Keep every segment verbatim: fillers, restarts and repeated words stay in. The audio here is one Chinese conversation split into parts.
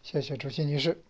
谢谢主席女士。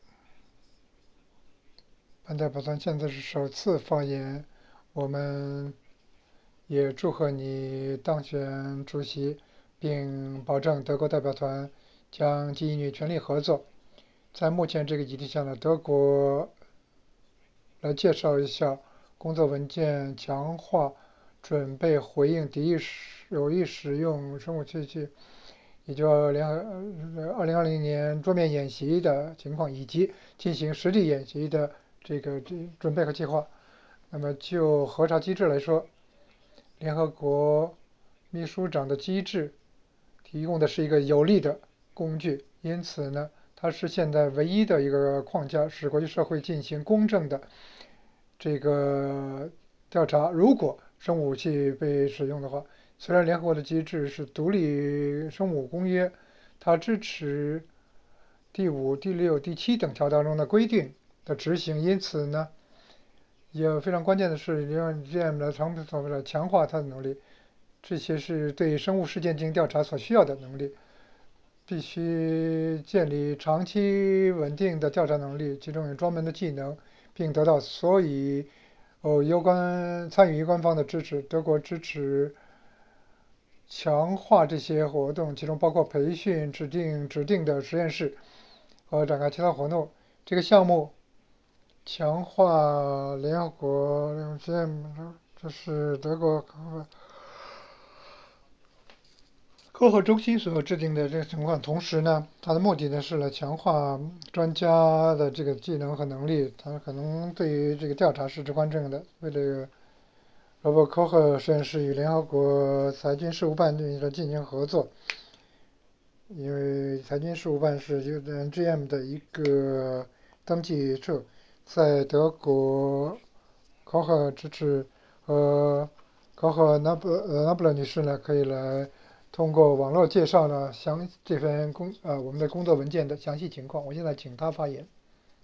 本代表团现在是首次发言，我们也祝贺你当选主席，并保证德国代表团将基于全力合作。在目前这个议题下呢，德国来介绍一下工作文件，强化准备回应敌意有意使用生物器械，也就联合二零二零年桌面演习的情况，以及进行实地演习的这个这准备和计划。那么就核查机制来说，联合国秘书长的机制提供的是一个有力的工具，因此呢，它是现在唯一的一个框架，使国际社会进行公正的这个调查。如果生物武器被使用的话，虽然联合国的机制是独立生物公约，它支持第五、第六、第七等条当中的规定的执行，因此呢，也非常关键的是，让这样的长所谓的强化它的能力，这些是对生物事件进行调查所需要的能力。必须建立长期稳定的调查能力，其中有专门的技能，并得到所有呃有关参与有关方的支持。德国支持强化这些活动，其中包括培训指定指定的实验室和展开其他活动。这个项目强化联合国实验，这是德国科学中心所制定的这个情况。同时呢，它的目的呢是来强化专家的这个技能和能力，它可能对于这个调查是至关重要的。为了罗伯科赫实验室与联合国裁军事务办进行合作，因为裁军事务办是 U N G M 的一个登记处，在德国考核支持和考核纳布呃纳布勒女士呢，可以来通过网络介绍呢详这份工呃我们的工作文件的详细情况。我现在请她发言。